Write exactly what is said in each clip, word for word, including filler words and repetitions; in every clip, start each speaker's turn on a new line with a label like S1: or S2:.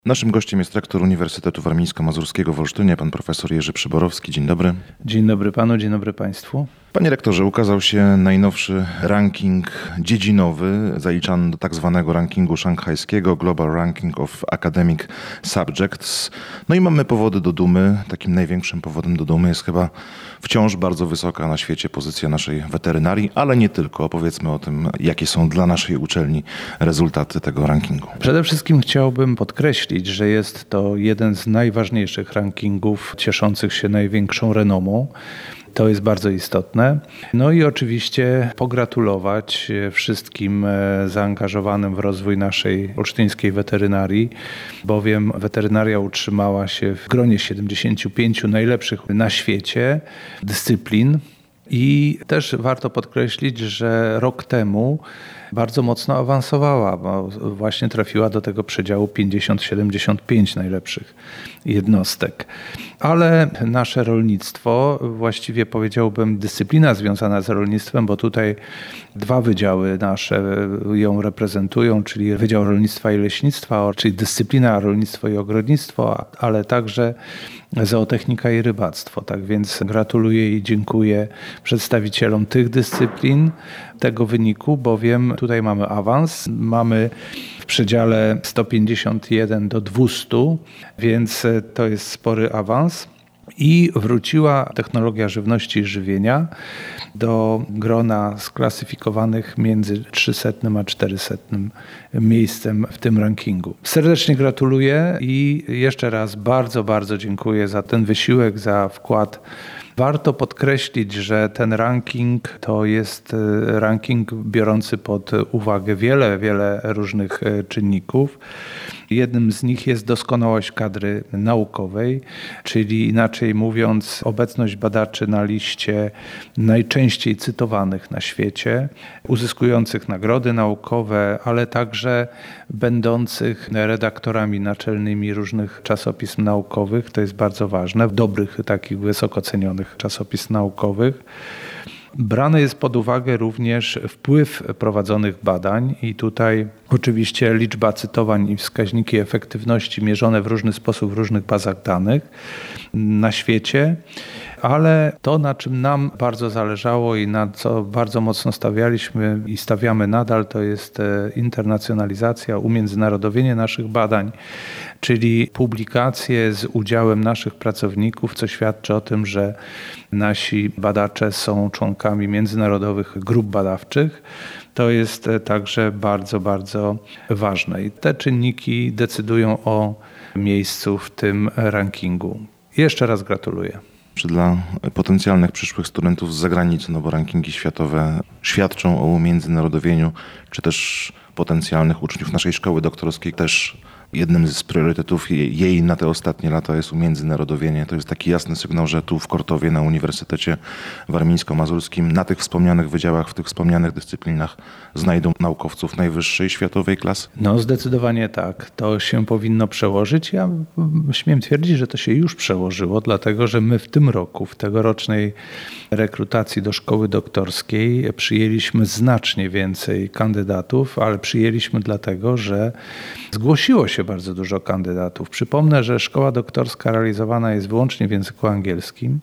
S1: Naszym gościem jest rektor Uniwersytetu Warmińsko-Mazurskiego w Olsztynie, pan profesor Jerzy Przyborowski. Dzień dobry.
S2: Dzień dobry panu, dzień dobry państwu.
S1: Panie rektorze, ukazał się najnowszy ranking dziedzinowy, zaliczany do tak zwanego rankingu szanghajskiego, Global Ranking of Academic Subjects. No i mamy powody do dumy. Takim największym powodem do dumy jest chyba wciąż bardzo wysoka na świecie pozycja naszej weterynarii, ale nie tylko. Opowiedzmy o tym, jakie są dla naszej uczelni rezultaty tego rankingu.
S2: Przede wszystkim chciałbym podkreślić, że jest to jeden z najważniejszych rankingów cieszących się największą renomą. To jest bardzo istotne. No i oczywiście pogratulować wszystkim zaangażowanym w rozwój naszej olsztyńskiej weterynarii, bowiem weterynaria utrzymała się w gronie siedemdziesięciu pięciu najlepszych na świecie dyscyplin. I też warto podkreślić, że rok temu bardzo mocno awansowała, bo właśnie trafiła do tego przedziału pięćdziesiąt siedemdziesiąt pięć najlepszych jednostek. Ale nasze rolnictwo, właściwie powiedziałbym dyscyplina związana z rolnictwem, bo tutaj dwa wydziały nasze ją reprezentują, czyli Wydział Rolnictwa i Leśnictwa, czyli dyscyplina rolnictwo i ogrodnictwo, ale także zootechnika i rybactwo. Tak więc gratuluję i dziękuję przedstawicielom tych dyscyplin tego wyniku, bowiem tutaj mamy awans, mamy w przedziale sto pięćdziesiąt jeden do dwustu, więc to jest spory awans. I wróciła technologia żywności i żywienia do grona sklasyfikowanych między trzysetnym a czterysetnym miejscem w tym rankingu. Serdecznie gratuluję i jeszcze raz bardzo, bardzo dziękuję za ten wysiłek, za wkład. Warto podkreślić, że ten ranking to jest ranking biorący pod uwagę wiele, wiele różnych czynników. Jednym z nich jest doskonałość kadry naukowej, czyli inaczej mówiąc obecność badaczy na liście najczęściej cytowanych na świecie, uzyskujących nagrody naukowe, ale także będących redaktorami naczelnymi różnych czasopism naukowych. To jest bardzo ważne, dobrych, takich wysoko cenionych czasopism naukowych. Brany jest pod uwagę również wpływ prowadzonych badań i tutaj oczywiście liczba cytowań i wskaźniki efektywności mierzone w różny sposób w różnych bazach danych na świecie, ale to, na czym nam bardzo zależało i na co bardzo mocno stawialiśmy i stawiamy nadal, to jest internacjonalizacja, umiędzynarodowienie naszych badań, czyli publikacje z udziałem naszych pracowników, co świadczy o tym, że nasi badacze są członkami międzynarodowych grup badawczych. To jest także bardzo, bardzo ważne. I te czynniki decydują o miejscu w tym rankingu. Jeszcze raz gratuluję.
S1: Czy dla potencjalnych przyszłych studentów z zagranicy, no bo rankingi światowe świadczą o umiędzynarodowieniu, czy też potencjalnych uczniów naszej szkoły doktorskiej też jednym z priorytetów jej na te ostatnie lata jest umiędzynarodowienie. To jest taki jasny sygnał, że tu w Kortowie na Uniwersytecie Warmińsko-Mazurskim na tych wspomnianych wydziałach, w tych wspomnianych dyscyplinach znajdą naukowców najwyższej światowej klasy?
S2: No zdecydowanie tak. To się powinno przełożyć. Ja śmiem twierdzić, że to się już przełożyło, dlatego że my w tym roku, w tegorocznej rekrutacji do szkoły doktorskiej przyjęliśmy znacznie więcej kandydatów, ale przyjęliśmy dlatego, że zgłosiło się bardzo dużo kandydatów. Przypomnę, że szkoła doktorska realizowana jest wyłącznie w języku angielskim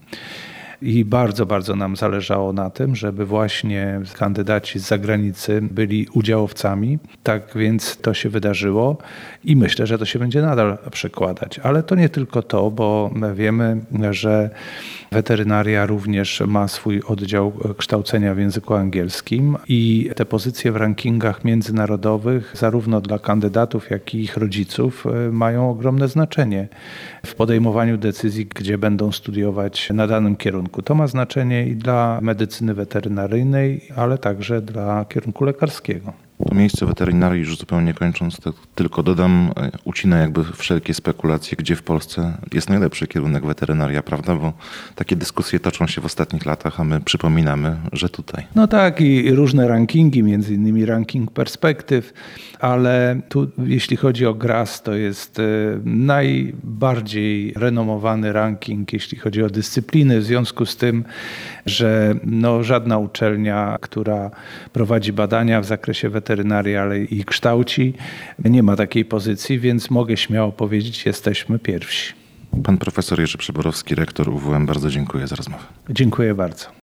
S2: i bardzo, bardzo nam zależało na tym, żeby właśnie kandydaci z zagranicy byli udziałowcami. Tak więc to się wydarzyło i myślę, że to się będzie nadal przekładać. Ale to nie tylko to, bo wiemy, że weterynaria również ma swój oddział kształcenia w języku angielskim i te pozycje w rankingach międzynarodowych zarówno dla kandydatów, jak i ich rodziców mają ogromne znaczenie w podejmowaniu decyzji, gdzie będą studiować na danym kierunku. To ma znaczenie i dla medycyny weterynaryjnej, ale także dla kierunku lekarskiego.
S1: To miejsce weterynarii, już zupełnie kończąc, to tylko dodam, ucina jakby wszelkie spekulacje, gdzie w Polsce jest najlepszy kierunek weterynaria, prawda? Bo takie dyskusje toczą się w ostatnich latach, a my przypominamy, że tutaj.
S2: No tak i różne rankingi, między innymi ranking perspektyw, ale tu jeśli chodzi o G R A S, to jest najbardziej renomowany ranking, jeśli chodzi o dyscypliny, w związku z tym, że no, żadna uczelnia, która prowadzi badania w zakresie weterynarii, weterynarii, ale i kształci. Nie ma takiej pozycji, więc mogę śmiało powiedzieć, jesteśmy pierwsi.
S1: Pan profesor Jerzy Przeborowski, rektor U W M, bardzo dziękuję za rozmowę.
S2: Dziękuję bardzo.